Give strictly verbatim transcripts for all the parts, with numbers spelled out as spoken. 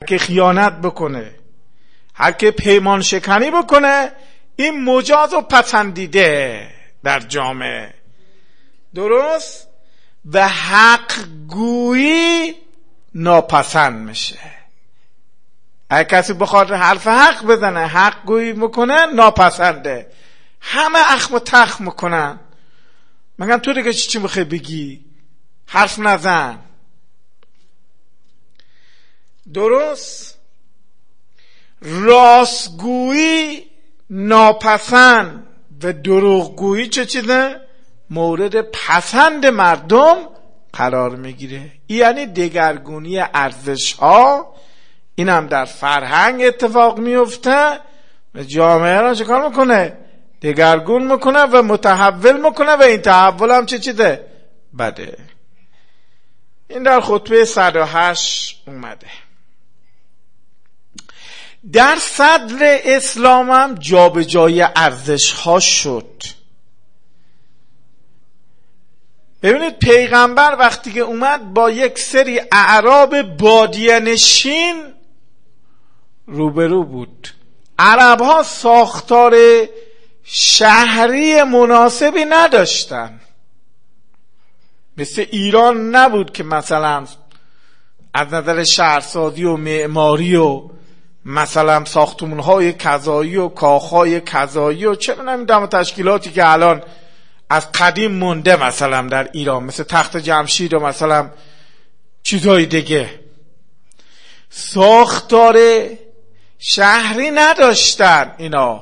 که خیانت بکنه، هر که پیمان شکنی بکنه، این مجاز و پسندیده در جامعه. درست؟ و حق گویی ناپسند میشه. اگه کسی بخواد حرف حق بزنه، حق گویی میکنه، ناپسنده. همه اخم و تخم میکنن، مگم تو دیگه چی چی میخوای بگی؟ حرف نزن. درست؟ راستگویی ناپسند و دروغگویی چه چیزه؟ مورد پسند مردم قرار میگیره. یعنی دگرگونی ارزش ها، این هم در فرهنگ اتفاق میفته و جامعه را چکار میکنه؟ دگرگون میکنه و متحول میکنه و این تحول هم چه چیزه؟ بده. این در خطبه صد و هشت اومده. در صدر اسلام هم جابجایی ارزش ها شد. ببینید پیغمبر وقتی که اومد با یک سری اعراب بادیه نشین روبرو بود. عرب ها ساختار شهری مناسبی نداشتن، مثل ایران نبود که مثلا از نظر شهرسازی و معماری و مثلا ساختمان‌های کذایی و کاخهای کذایی و چه نمیدونم تشکیلاتی که الان از قدیم مونده مثلا در ایران، مثل تخت جمشید و مثلا چیزهای دیگه. ساختار شهری نداشتن اینا.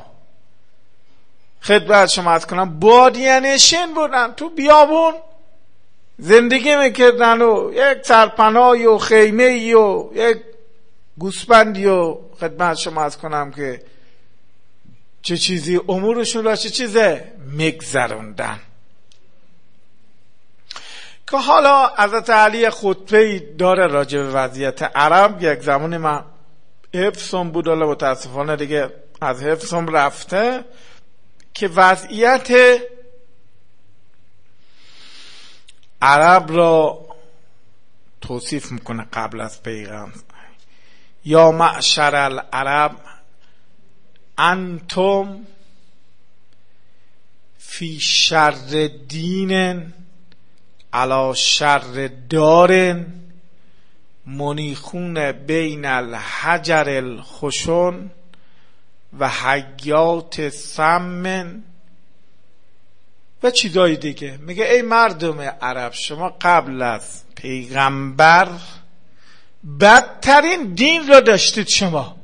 خدمت شما عرض کنم بادیه نشین بودن، تو بیابون زندگی میکردن و یک سرپناهی و خیمه‌ای و یک گوسفندی و خدمت شما عرض کنم که چه چیزی امورشون را چه چیزه میگذروندن. که حالا حضرت علی خطبه‌ای داره راجع به وضعیت عرب. یک زمانی من حفظم بود، حالا متاسفانه دیگه از حفظم رفته، که وضعیت عرب را توصیف میکنه قبل از پیغام. یا معشر العرب انتم فی شر دین علی شر دار منیخون بین الحجر الخشن و حیات سمن و چیزای دیگه. میگه ای مردم عرب، شما قبل از پیغمبر بدترین دین را داشتید. شما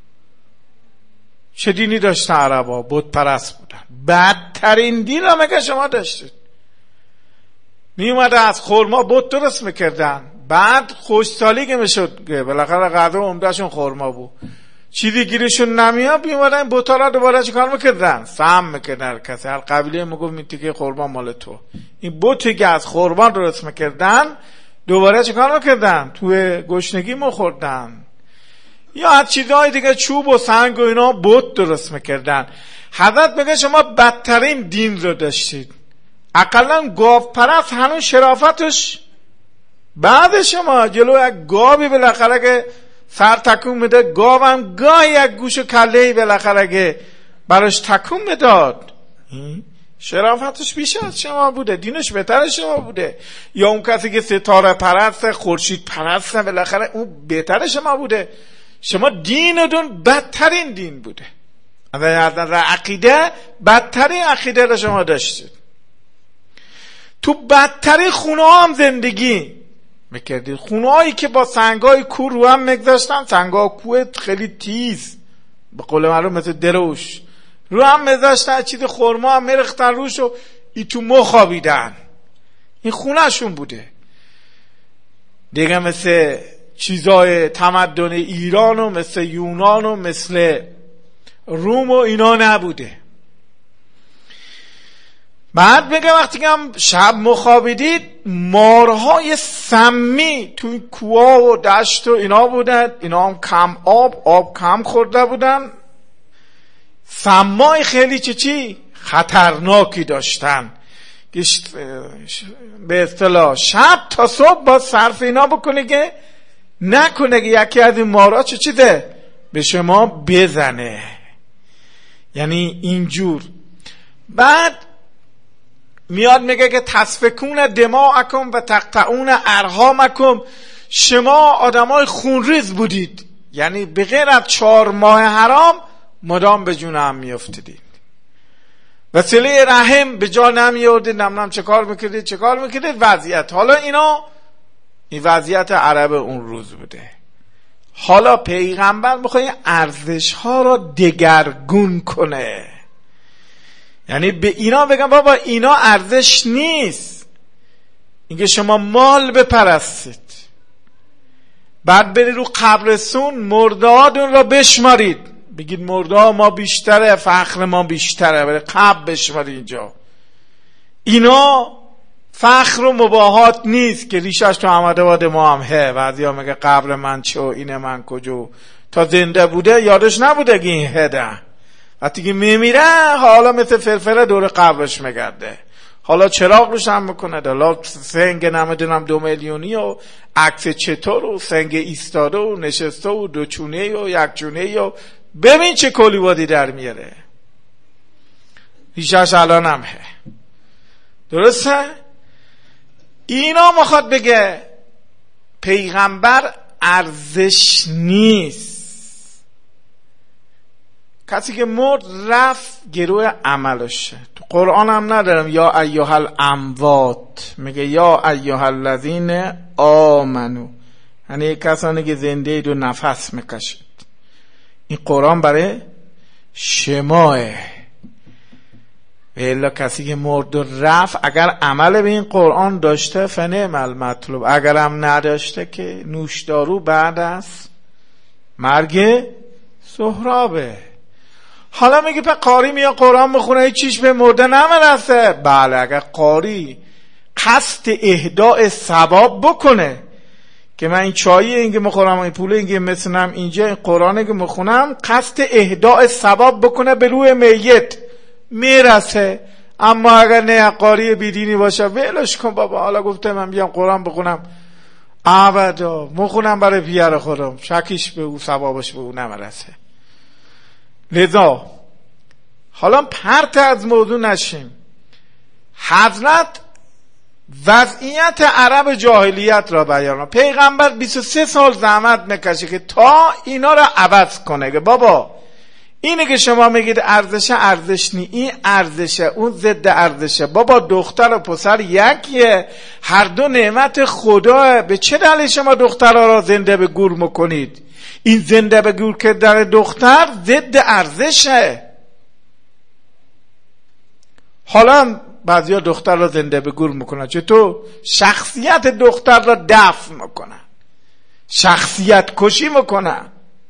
چه دینی داشتن عربا؟ بت پرست بودن. بدترین دین را میگه شما داشتید. می اومده از خرما بت درست میکردن، بعد خوشسالی که میشد بالاخره غذا عمدهشون خرما بود، چیزی گیرشون نمیاد، می اومدن بتا را دوباره چیکار میکردن؟ سم میکردن. کسی هر قبیله میگفت این تیکه خرما مال تو. این بتی که از خرما درست میکردن دوباره چیکار میکردن؟ توی گشنگی میخوردن. یا از چیزهای دیگه چوب و سنگ و اینا بت درست میکردن. حضرت میگه شما بدترین دین رو داشتید. اقلا گاو پرست هنوز شرافتش بعد شما جلو یک گاوی بالاخره که سر تکون میده، گاو هم گاهی یک گوش و کلهی بالاخره که براش تکون میداد، شرافتش بیش از شما بوده، دینش بهتر از شما بوده. یا اون کسی که ستاره پرست، خورشید پرست، بالاخره اون بهتر شما بوده. شما دینتون بدترین دین بوده. از نظر عقیده بدترین عقیده رو شما داشتید. تو بدترین خونه ها هم زندگی میکردید. خونه هایی که با سنگای کوه رو هم میگذاشتن، سنگای کوه خیلی تیز به قول معروف مثل دروش رو هم میذاشتن، چیز خرما هم میرختن روش و ای تو مخابیدن. این خونه شون بوده دیگه. مثل چیزای تمدن ایران و مثل یونان و مثل روم و اینا نبوده. بعد میگه وقتی که هم شب مخابیدید، مارهای سمی توی کوها و دشت و اینا بودن. اینا هم کم آب آب کم خورده بودن. سمای خیلی چی چی خطرناکی داشتن. به اصطلاح شب تا صبح با صرف اینا بکنی که نکنه که یکی از این مارا چه چیزه به شما بزنه. یعنی اینجور. بعد میاد میگه که تسفکون دماءکم و تقطعون ارحامکم، شما آدمای خونریز بودید، یعنی به غیر از چهار ماه حرام مدام به جون هم میافتیدید، وسیله رحم به جا نمیاردید، نمیدونم چه کار میکردید چه کار میکردید وضعیت. حالا اینا این وضعیت عرب اون روز بوده. حالا پیغمبر میخواد ارزش ها را دگرگون کنه، یعنی به اینا بگم بابا اینا ارزش نیست اینکه شما مال بپرستید، بعد برید رو قبرستون مردهاتون را بشمارید، بگید مرده ما بیشتره، فخر ما بیشتره، برید قبر بشمارید اینجا. اینا فخر و مباهات نیست که ریشش تو احمدآباد ما هم هه. بعضیا میگه قبر من چه و این من کجا، تا زنده بوده یادش نبوده که این هده، وقتی که میمیره حالا مثل فرفره دور قبرش میگرده، حالا چراغ روشن میکنه، حالا سنگ نمیدونم دو میلیونی و عکس چطور و سنگ ایستاده و نشسته و دو چونه و یک چونه و ببین چه کلیوادی در میاره. ریشش الان هم هه. درسته؟ اینا میخواد بگه پیغمبر ارزش نیست. کسی که مرد رفت گروه عملشه. تو قرآن هم ندارم یا ایها الاموات، میگه یا ایها الذین آمنو، یعنی کسانی که زنده اید و نفس میکشید. این قرآن برای شماه. الا کسی که مرد و رفت اگر عمل به این قرآن داشته فنعم المطلوب، اگر هم نداشته که نوشدارو بعد از مرگ سهرابه. حالا میگه پس قاری میاد قرآن بخونه هیچ چیش به مرده نمیرسه. بله اگر قاری قصد اهداء ثواب بکنه که من این چایی اینکه میخورم این پول اینکه مثلم اینجا این قرآنه که میخونم، قصد اهداء ثواب بکنه به روی میت میرسه. اما اگر نه قاری بیدینی باشه ولش کن بابا، حالا گفته من بیام قرآن بخونم ابدا مخونم برای پیر خودم، شکیش به او ثوابش به او نمیرسه. لذا حالا پرت از موضوع نشیم. حضرت وضعیت عرب جاهلیت را بیان. پیغمبر بیست و سه سال زحمت میکشه که تا اینا را عوض کنه که بابا اینه که شما میگید ارزشه ارزش نی، این ارزشه اون ضد ارزشه. بابا دختر و پسر یکیه، هر دو نعمت خداه، به چه دلیل شما دخترها را زنده به گور میکنید؟ این زنده به گور کردن دختر ضد ارزشه. حالا بعضیا دختر را زنده به گور میکنن، چطور؟ شخصیت دختر را دفن میکنن، شخصیت کشی میکنن.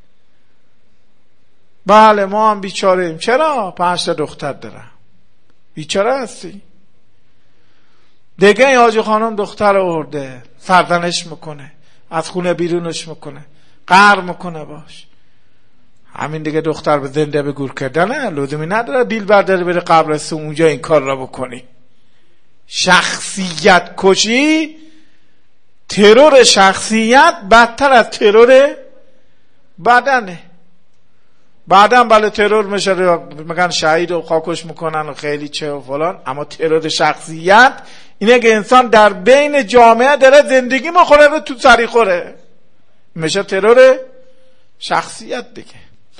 بله ما هم بیچاره ایم. چرا؟ پنج تا دختر دارم. بیچاره هستی؟ دیگه این حاجی خانم دختر رو آورده سرزنش میکنه، از خونه بیرونش میکنه، قهر میکنه باش. همین دیگه دختر به زنده به گور کردنه، لزومی نداره بیل برداری بره قبرستون اونجا این کار را بکنی. شخصیت کشی، ترور شخصیت بدتر از ترور بدنه. بعدا بله ترور میشه، میگن شهید و خاکش میکنن و خیلی چه و فلان، اما ترور شخصیت اینه که انسان در بین جامعه داره زندگی میخوره و تو سری خوره، میشه ترور شخصیت دیگه.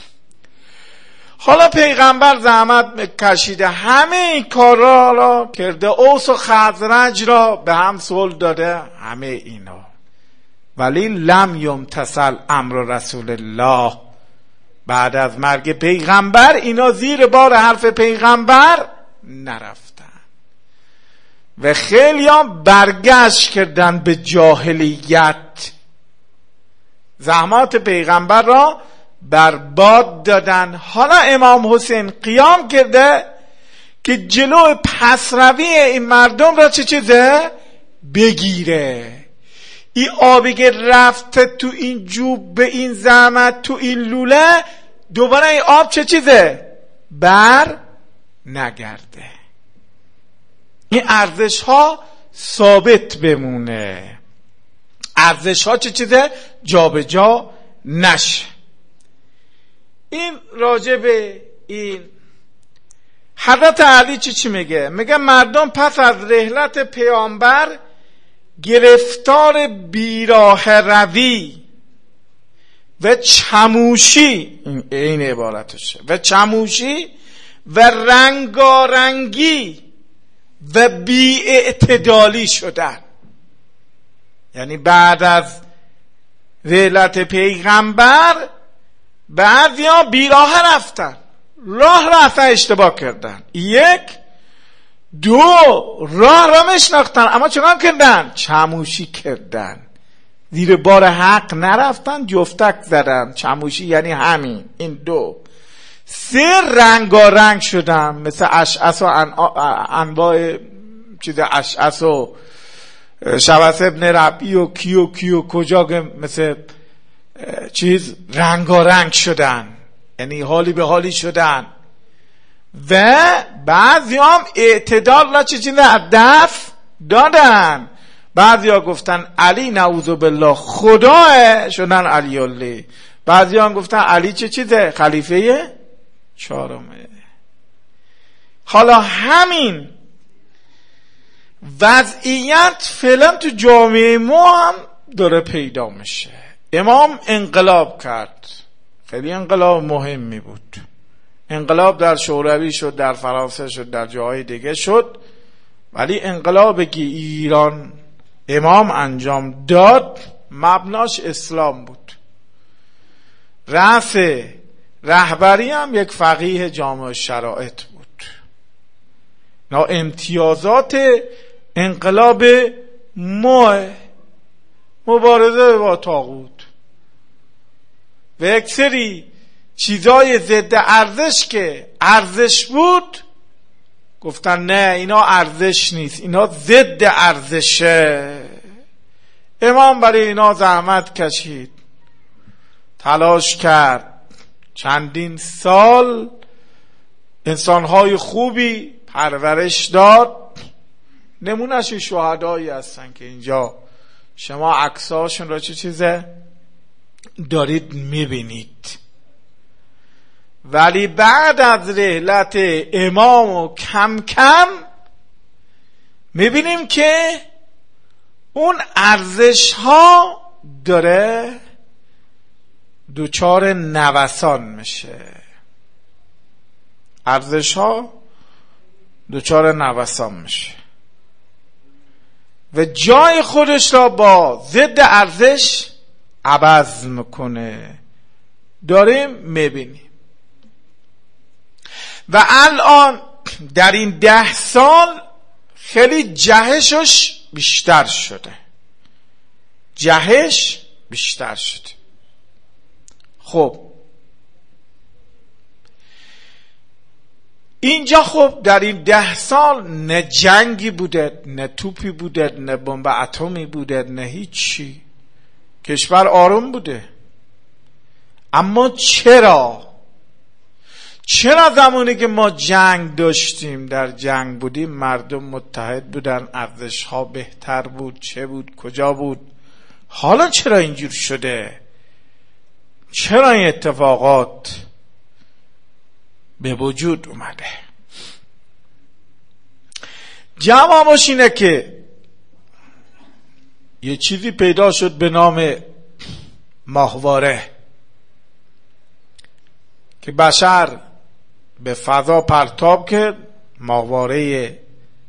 حالا پیغمبر زحمت کشیده همه این کارا را کرده، اوس و خزرج را به هم صلح داده، همه اینا، ولی لم یمتثل امر رسول الله. بعد از مرگ پیغمبر اینا زیر بار حرف پیغمبر نرفتن و خیلی هم برگشت کردن به جاهلیت، زحمات پیغمبر را برباد دادن. حالا امام حسین قیام کرده که جلو پسروی این مردم را چه چیزه بگیره. این آبی که رفته تو این جوب به این زحمت تو این لوله، دوباره این آب چه چیزه بر نگرده. این ارزش ها ثابت بمونه. ارزش ها چه چیزه جابجا نشه. این راجع به این حضرت علی چی چی میگه؟ میگه مردم پس از رحلت پیامبر گرفتار بیراه روی و چموشی، این عبارتشه، و چموشی و رنگارنگی و بی‌اعتدالی شدن. یعنی بعد از رحلت پیغمبر بعضیا بیراه رفتن، راه را اصلا اشتباه کردن. یک دو راه را مشناختن اما چکار کردن؟ چموشی کردن، زیر بار حق نرفتن، جفتک زدن. چموشی یعنی همین این دو. سه رنگارنگ شدن، مثل اشعث و انواع چیز اشعث و شبث ابن ربی و کیو کیو کجا، مثل چیز رنگارنگ شدن، یعنی حالی به حالی شدن. و بعضی هم اعتدال را چه چیزه دف دادن. بعضی ها گفتن علی نعوذ بالله خداه، شدن علی الله. بعضی هم گفتن علی چه چیزه؟ خلیفه چهارمه. حالا همین وضعیت فعلا تو جامعه ما هم داره پیدا میشه. امام انقلاب کرد، خیلی انقلاب مهمی بود. انقلاب در شوروی شد، در فرانسه شد، در جاهای دیگه شد، ولی انقلابی که ایران امام انجام داد مبناش اسلام بود. رأس رهبری هم یک فقیه جامع شرایط بود. نا امتیازات انقلاب ما مبارزه با طاغوت و یک سری چیزای ضد ارزش که ارزش بود گفتن نه اینا ارزش نیست، اینا ضد ارزشه. امام برای اینا زحمت کشید، تلاش کرد، چندین سال انسانهای خوبی پرورش داد. نمونهش شهدایی هستن که اینجا شما عکساشون را چه چیزه دارید میبینید. ولی بعد از رحلت امام و کم کم میبینیم که اون ارزش ها داره دوچار نوسان میشه. ارزش ها دوچار نوسان میشه و جای خودش را با ضد ارزش عوض میکنه. داریم میبینیم و الان در این ده سال خیلی جهشش بیشتر شده، جهش بیشتر شده. خب اینجا خب در این ده سال نه جنگی بوده، نه توپی بوده، نه بمب اتمی بوده، نه هیچی. کشور آروم بوده. اما چرا چرا زمانی که ما جنگ داشتیم، در جنگ بودیم، مردم متحد بودن، ارزش ها بهتر بود، چه بود، کجا بود؟ حالا چرا اینجور شده؟ چرا این اتفاقات به وجود اومده؟ جوابش اینه که یه چیزی پیدا شد به نام ماهواره که بشر به فضا پرتاب کرد. ماهواره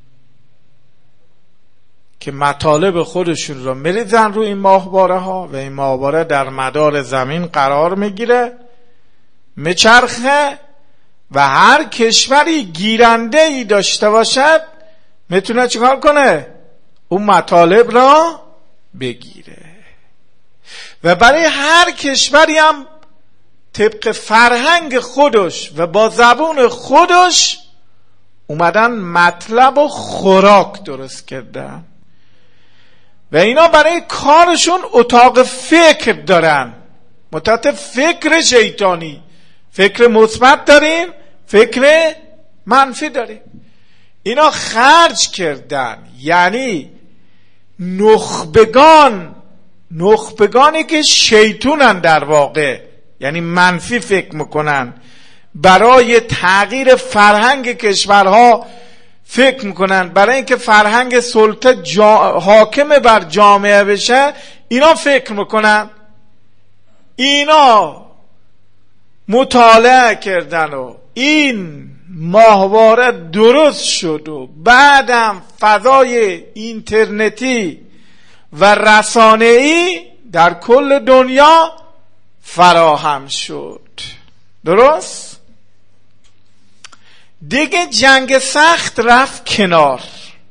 که مطالب خودشون رو میریزن رو این ماهواره ها و این ماهواره در مدار زمین قرار میگیره، میچرخه و هر کشوری گیرنده ای داشته باشد میتونه چیکار کنه؟ اون مطالب را بگیره. و برای هر کشوری هم طبق فرهنگ خودش و با زبون خودش اومدن مطلب و خوراک درست کردن و اینا برای کارشون اتاق فکر دارن. متأسف فکر شیطانی، فکر مثبت داریم، فکر منفی داریم. اینا خرج کردن، یعنی نخبگان نخبگانی که شیطونن در واقع، یعنی منفی فکر میکنن، برای تغییر فرهنگ کشورها فکر میکنن، برای اینکه فرهنگ سلطه جا... حاکم بر جامعه بشه، اینا فکر میکنن. اینا مطالعه کردن و این ماهواره درست شد و بعدم فضای اینترنتی و رسانه‌ای در کل دنیا فراهم شد. درست؟ دیگه جنگ سخت رفت کنار.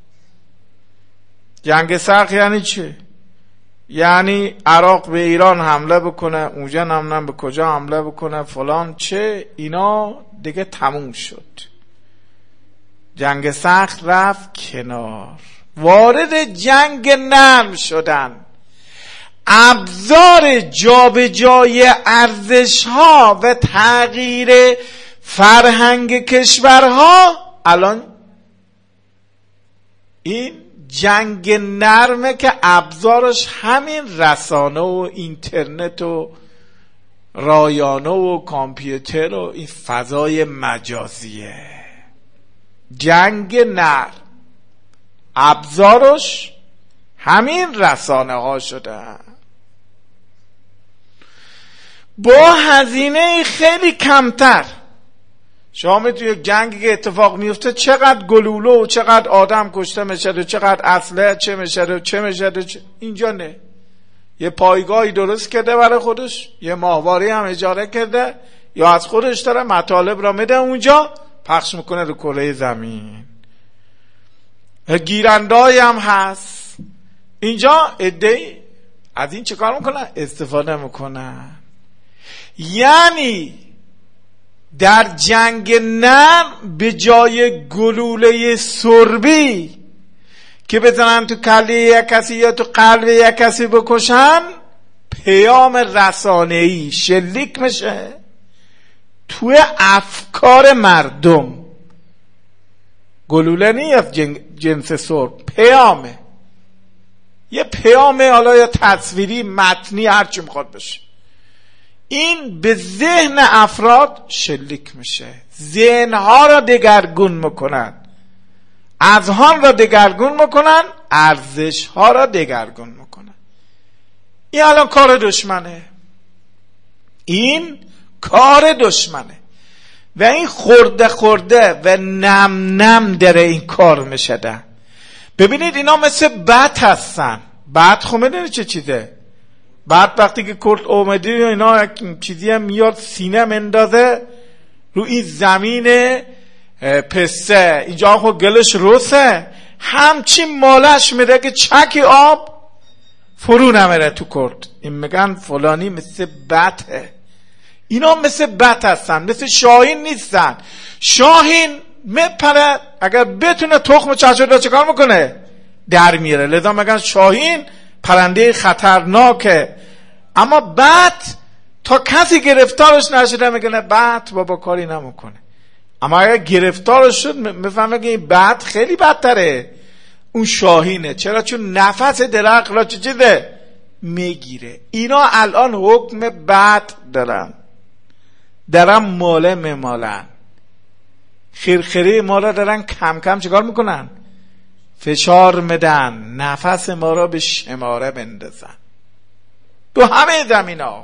جنگ سخت یعنی چه؟ یعنی عراق به ایران حمله بکنه، اونجا نمیدونم به کجا حمله بکنه، فلان چه، اینا دیگه تموم شد. جنگ سخت رفت کنار، وارد جنگ نرم شدن. ابزار جابجایی ارزش‌ها و تغییر فرهنگ کشورها الان این جنگ نرمه که ابزارش همین رسانه و اینترنت و رایانه و کامپیوتر و این فضای مجازیه. جنگ نرم ابزارش همین رسانه ها شده، با هزینه خیلی کمتر. شما می توی جنگی که اتفاق میفته چقدر گلوله و چقدر آدم کشته میشه و چقدر اسلحه چه میشه و چه میشه چه... اینجا نه، یه پایگاهی درست کرده برای خودش، یه ماهواره هم اجاره کرده، یا از خودش داره مطالب را میده اونجا پخش میکنه رو کره زمین. گیرنده‌ای هم هست اینجا، عده‌ای از این چه کار میکنن؟ استفاده میکنن. یعنی در جنگ نرم به جای گلوله سربی که بزنن تو کله یک کسی یا تو قلب یک کسی بکشن، پیام رسانه‌ای شلیک میشه توی افکار مردم. گلوله نیست جنس سرب، پیامه، یه پیامه، حالا یا تصویری متنی هرچی میخواد بشه. این به ذهن افراد شلیک میشه، ذهنها را دگرگون میکنن، اذهان را دگرگون میکنن، ارزشها را دگرگون میکنن. این الان کار دشمنه، این کار دشمنه و این خورده خورده و نم نم داره این کار میشده. ببینید اینا مثل بط هستن. بط خب میدونی چه چیزه؟ بعد وقتی که کرد اومدی اینا چیزی هم میاد سینه مندازه رو این زمین پسته، اینجا خب گلش روسه، همچین مالش میده که چکی آب فرو نمیره تو کرد. این میگن فلانی مثل بطه. اینا مثل بط هستن، مثل شاهین نیستن. شاهین میپره، اگر بتونه تخم چشم را چکار میکنه؟ در میره. لذا میگن شاهین پرنده خطرناکه. اما بط تا کسی گرفتارش نشده میگه نه بط بابا کاری نمیکنه. اما اگر گرفتارش شد میفهمه که این بط خیلی بدتره، اون شاهینه. چرا؟ چون نفس درخت را چه چیزه میگیره. اینا الان حکم بط دارن، دارن ماله میمالن، خیرخیره ما را دارن کم کم چیکار میکنن؟ فشار میدن، نفس ما را به شماره بندازن تو همه زمین ها.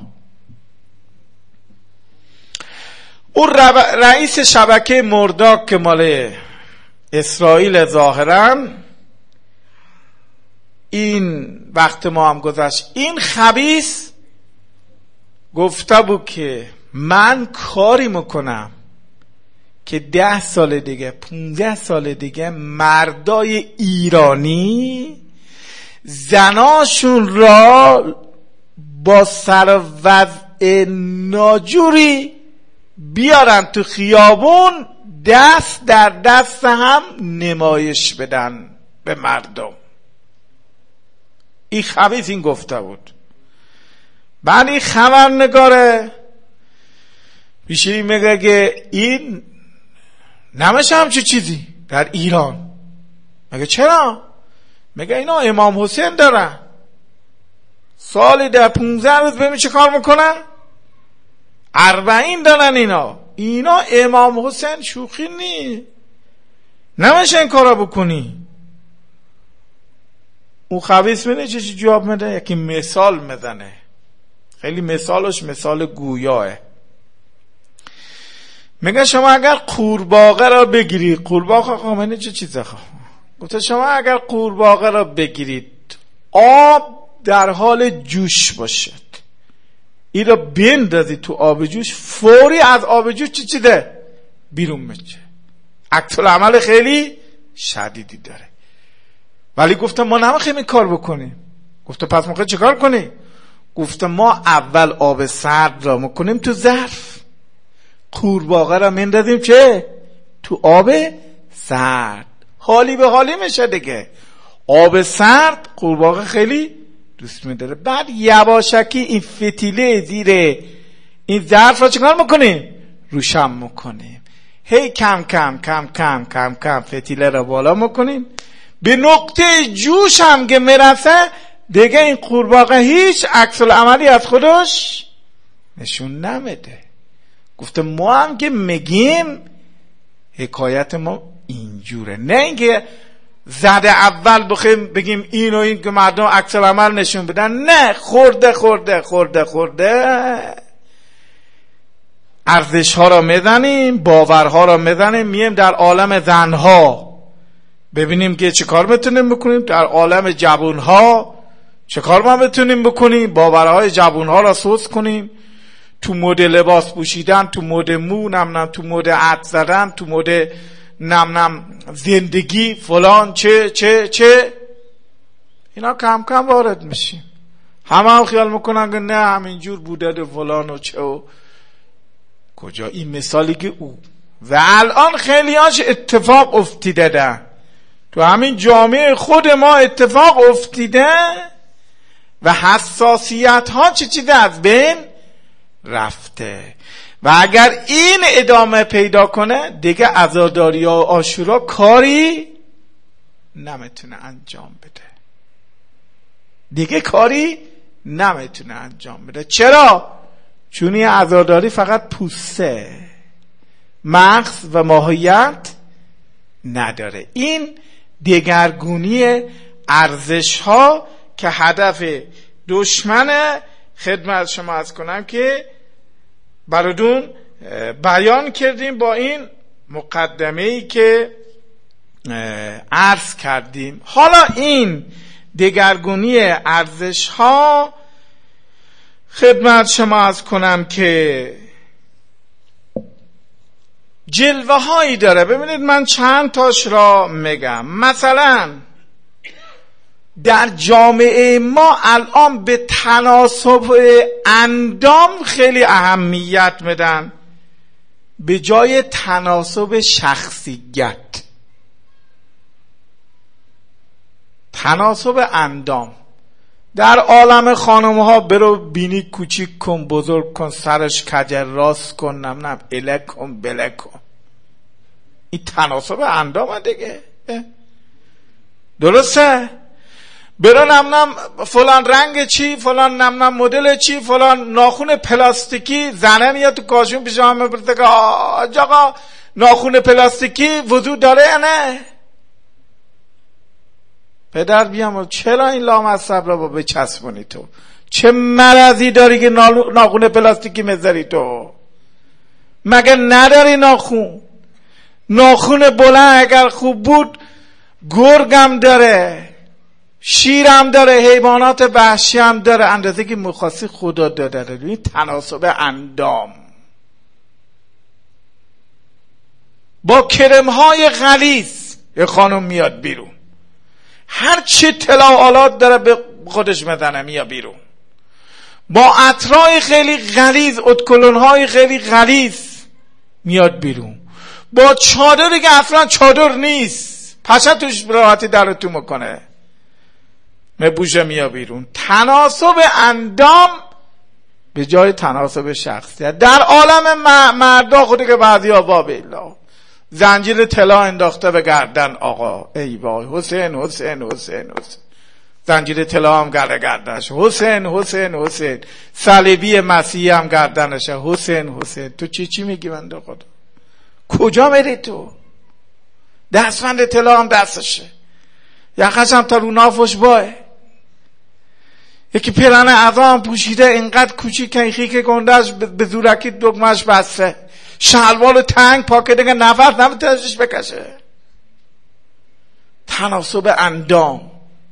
اون رئیس شبکه مرداک که مال اسرائیل ظاهرا، این وقت ما هم گذشت، این خبیث گفته بود که من کاری میکنم که ده سال دیگه، پونزده سال دیگه مردای ایرانی زناشون را با سر وضع ناجوری بیارن تو خیابون، دست در دست هم نمایش بدن به مردم. این خبیث این گفته بود. بعد این خبرنگاره میشه میگه که این نمیشه همچه چیزی در ایران. میگه چرا؟ میگه اینا امام حسین دارن، سالی ده پونزده روز ببین چه کار میکنن. اربعین دارن اینا. اینا امام حسین شوخی نی، نمیشه این کارا بکنی. اون خبیث میده چه چی جواب میده؟ یکی مثال میزنه، خیلی مثالش مثال گویاه. میگه شما اگر قورباغه را بگیرید، قورباغه خامنه چه چیزه خواه؟ گفته شما اگر قورباغه را بگیرید، آب در حال جوش باشد، این را بندازید تو آب جوش، فوری از آب جوش چی چیده؟ بیرون میشه. عکس العمل خیلی شدیدی داره. ولی گفته ما نمیخوایم این کار بکنیم. گفته پس ما چه کار کنیم؟ گفته ما اول آب سرد را میکنیم تو ظرف، قورباغه را مندازیم چه؟ تو آب سرد. حالی به حالی میشه دیگه. آب سرد قورباغه خیلی دوست میداره. بعد یواشکی این فتیله زیر این ظرف را چیکار میکنیم؟ روشن میکنیم. هی کم کم کم کم کم کم فتیله را بالا میکنیم، به نقطه جوش هم که میرسه دیگه این قورباغه هیچ عکس العملی از خودش نشون نمیده. گفته ما هم که میگیم حکایت ما اینجوره، نه اینکه زده اول بخیم بگیم این و این که مردم عکس العمل نشون بدن. نه، خورده خورده خورده خورده ارزش ها را میزنیم، باورها را میزنیم، میم در عالم زنها ببینیم که چه کار میتونیم بکنیم، در عالم جوانها چه کار ما میتونیم بکنیم، باورهای جوانها را سوس کنیم، تو مد لباس پوشیدن، تو مد مو، نم نم تو مد عطر زدن، تو مد نم نم زندگی فلان چه چه چه اینا کم کم وارد میشیم. همه هم خیال میکنن که نه همینجور بوده فلان و چه و کجا. این مثالی که او و الان خیلی هاش اتفاق افتیده ده تو همین جامعه خود ما اتفاق افتیده و حساسیت ها چه چیزه از بین رفته. و اگر این ادامه پیدا کنه دیگه عزاداری و عاشورا کاری نمیتونه انجام بده، دیگه کاری نمیتونه انجام بده. چرا؟ چون این عزاداری فقط پوسته، مغز و ماهیت نداره. این دگرگونی ارزش ها که هدف دشمن خدمت شما از کنم که براتون بیان کردیم با این مقدمه‌ای که عرض کردیم. حالا این دگرگونی ارزش ها خدمت شما از کنم که جلوه هایی داره. ببینید من چند تاش را میگم. مثلا در جامعه ما الان به تناسب اندام خیلی اهمیت میدن به جای تناسب شخصیت. تناسب اندام در عالم خانم ها برو بینی کوچیک کن، بزرگ کن، سرش کجر راست کن، نم نم الک کن بلک کن. این تناسب اندام دیگه. درسته؟ برو نم نم فلان رنگ چی، فلان نم نم مدل چی، فلان ناخون پلاستیکی. زنه میاد تو کاشون پیژامه میپرسه که آقا ناخون پلاستیکی وجود داره یا نه؟ پدر بیام چرا این لامصب را با بچسبونی تو؟ چه مرضی داری که ناخون پلاستیکی میذاری تو؟ مگه نداری ناخون؟ ناخون بلند اگر خوب بود گرگم داره، شیرم داره، حیوانات وحشی هم داره، اندازه که مخاصی خدا داده. این تناسب اندام با کرمهای غلیظ یه خانم میاد بیرون، هر چی تلاعالات داره به خودش میزنه میاد بیرون، با عطرهای خیلی غلیظ، ادکلونهای خیلی غلیظ میاد بیرون، با چادری که اصلا چادر نیست پشه توش راحتی در تو میکنه مبوشه میاد بیرون. تناسب اندام به جای تناسب شخصیت. در عالم مردا خودی که بعضی ها بابیلا زنجیر طلا انداخته به گردن، آقا ای وای حسین حسین حسین حسین. زنجیر طلا هم گرده گردنش، حسین حسین حسین. صلیبی مسیحی هم گردنشه، حسین حسین. تو چی چی میگی بنده خدا؟ کجا میری تو؟ دستبند طلا هم دستشه، یخش هم تا رو نافش باه. یکی پیرن عظا هم پوشیده، اینقدر کوچیک خیک گندهش به زورکی دگمش بسته، شلوار تنگ پاکه دیگه نفس نمیتونستش بکشه. تناسب اندام.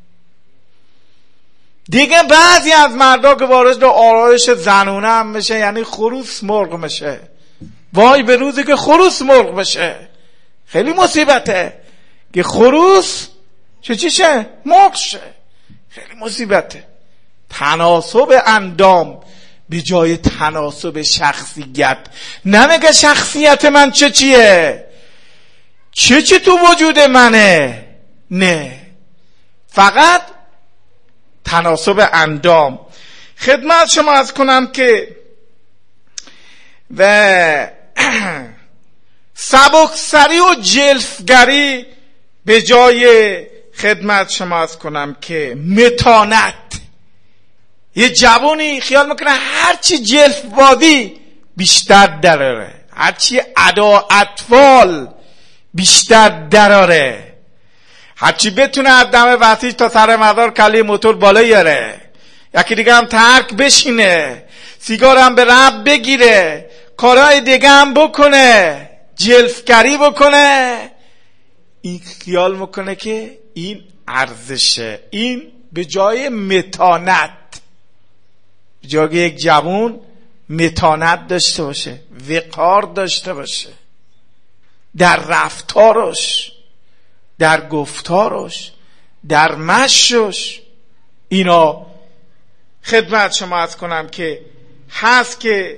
دیگه بعضی از مردا که وارد آرایش زنونه هم میشه، یعنی خروس مرغ میشه. وای به روزی که خروس مرغ بشه، خیلی مصیبته که خروس چه چیشه؟ مرغ شه. خیلی مصیبته. تناسب اندام به جای تناسب شخصیت. نمیگه شخصیت من چه چیه، چه چی تو وجود منه، نه، فقط تناسب اندام. خدمت شما از کنم که و سبکسری و جلفگری به جای خدمت شما از کنم که متانت. یه جوانی خیال میکنه هرچی جلف بازی بیشتر دراره، هرچی ادا اطفال بیشتر دراره، هرچی بتونه از دم وسیج تا سر مدار کلی موتور بالا یاره، یکی دیگه هم ترک بشینه، سیگار هم به رب بگیره، کارهای دیگه هم بکنه، جلفگری بکنه. این خیال میکنه که این ارزشه. این به جای متانت، به جای یک جوان متانت داشته باشه، وقار داشته باشه در رفتارش، در گفتارش، در مشیش. اینا خدمت شما عرض کنم که هست که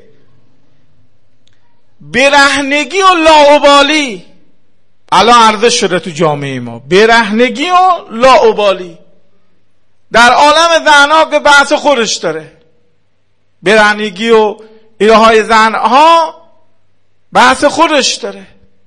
برهنگی و لاابالی الان ارزش شده تو جامعه ما. برهنگی و لاابالی در عالم زنها که بحث خودش داره. برهنگی و ایده های زنها بحث خودش داره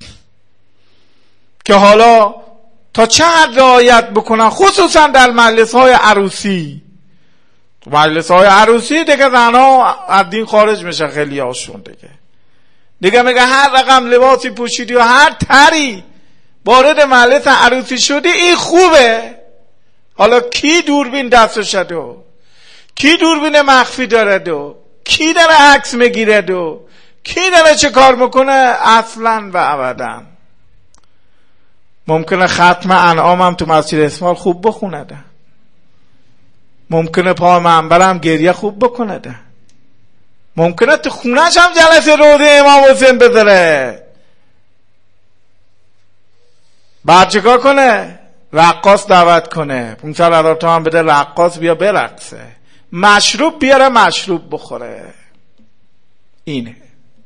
که حالا تا چه حد رعایت بکنن، خصوصا در مجلس های عروسی. تو مجلس های عروسی دیگه زنها از دین خارج میشن، خیلی هاشون دیگه دیگه میگه هر رقم لباسی پوشیدی و هر تری وارد مجلس عروسی شدی این خوبه. حالا کی دوربین دستش دو، کی دوربین مخفی داره دو، کی داره عکس میگیره دو، کی داره چه کار میکنه؟ اصلا و ابدا. ممکنه ختم انعام هم تو مسجد اسماعیل خوب بخونه ده، ممکنه پا منبرم گریه خوب بکنه ده، ممکنه تو خونهش هم جلسه روزه امام حسین بذاره. بعد چیکار کنه؟ رقاص دعوت کنه، پونصد هزار تومان بده رقاص بیا برقصه، مشروب بیاره مشروب بخوره. اینه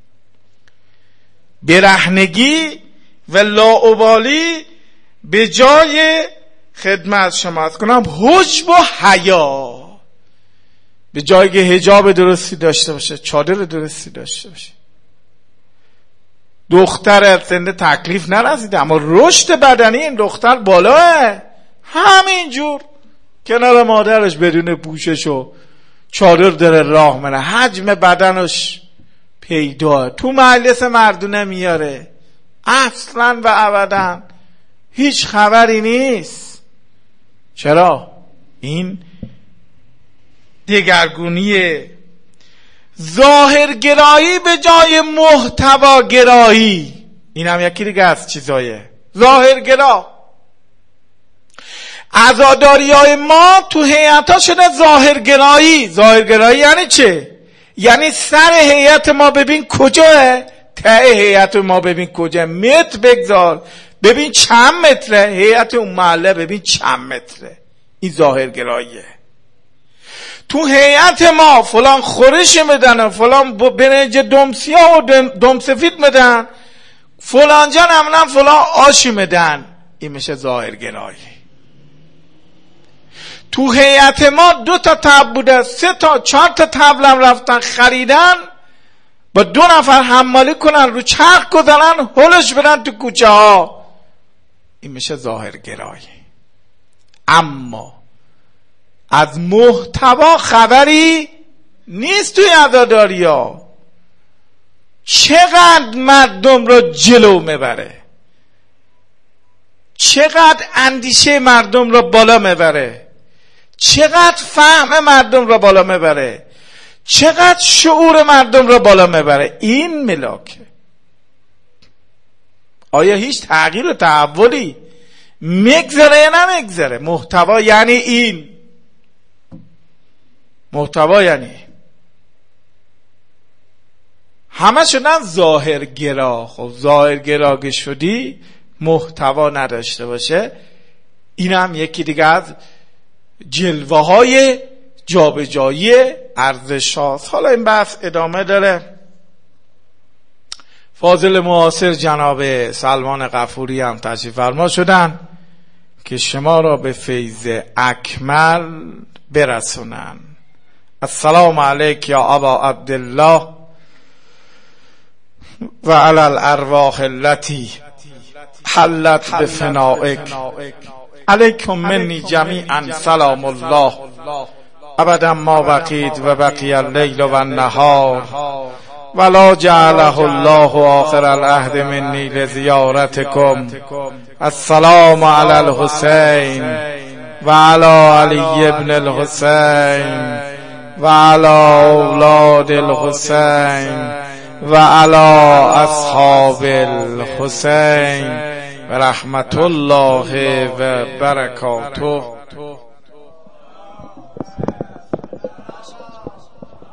برهنگی و لاابالی به جای خدمت شما از کنم حجب و حیا. به جایی که حجاب درستی داشته باشه، چادر درستی داشته باشه. دختر سن تکلیف نرسیده اما رشد بدنی این دختر بالاه، همینجور کنار مادرش بدون پوشش و چادر داره راه منه، حجم بدنش پیدا، تو مجلس مردونه میاره، اصلا و ابدا هیچ خبری نیست. چرا؟ این دگرگونیه. ظاهرگرایی به جای محتواگرایی، این هم یکی دیگه از چیزایه. ظاهرگرا، عزاداری های ما تو هیئت ها شده ظاهرگرایی. ظاهرگرایی یعنی چه؟ یعنی سر هیئت ما ببین کجاه، ته هیئت ما ببین کجاه، متر بگذار ببین چند متره، هیئت اون محله ببین چند متره. این ظاهرگراییه. تو هیئت ما فلان خورش میدن، فلان برنج دمسیاه و دم سفید میدن، فلان جا نمونن فلان آشی میدن. این میشه ظاهرگرایی. تو هیئت ما دو تا تب بوده، سه تا چهار تا تبلم رفتن خریدن، با دو نفر حمالی کنن، رو چرخ گذارن، هلش بدن تو کوچه ها. این میشه ظاهرگرایی. اما از محتوا خبری نیست توی عزاداری ها. چقدر مردم رو جلو میبره، چقدر اندیشه مردم رو بالا میبره، چقدر فهم مردم رو بالا میبره، چقدر شعور مردم رو بالا میبره. این ملاکه. آیا هیچ تغییر و تحولی میگذره یا نمیگذره؟ محتوا یعنی این. محتوا یعنی همه شدن ظاهرگرا. خب ظاهرگرا که شدی محتوا نداشته باشه، این هم یکی دیگه از جلوه های جابجایی ارزش هاست. حالا این بحث ادامه داره. فاضل معاصر جناب سلمان غفوری هم تشریف فرما شدن که شما را به فیض اکمل برسونن. السلام علیک یا ابا عبدالله و علی الارواح التي حلت بفنائک، علیکم منی جمیعا سلام الله ابدا ما بقیت و بقی اللیل و النهار ولا جعله الله آخر العهد منی لزیارتکم. السلام علی الحسین و علی علی ابن الحسین و علی اولاد الحسین و علی اصحاب الحسین و رحمت الله و برکاته.